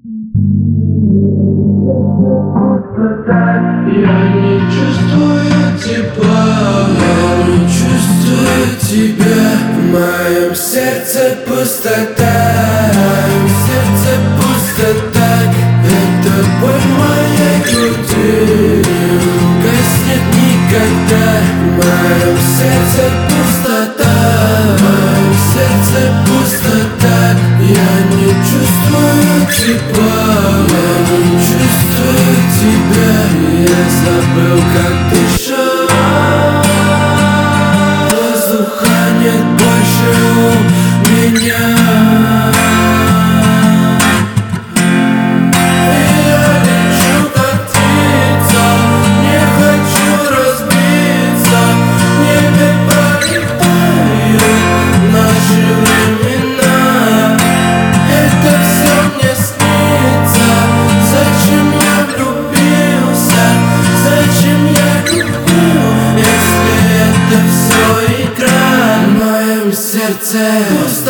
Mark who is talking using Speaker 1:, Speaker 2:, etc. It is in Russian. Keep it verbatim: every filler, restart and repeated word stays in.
Speaker 1: Я не чувствую тепла, я не чувствую тебя. В моем сердце пустота, в моем сердце пустота. Это боль в моей груди не угаснет никогда. В моем сердце пустота, в моем сердце пустота. Я не чувствую тепла, я не чувствую тебя. Я забыл, как дышать. Воздуха нет больше у меня. И я лечу, как птица, не хочу разбиться. В небе пролетают наши времена. Это все мне снится. Зачем я влюбился? Зачем я любил, если это все игра? В моем сердце пусто.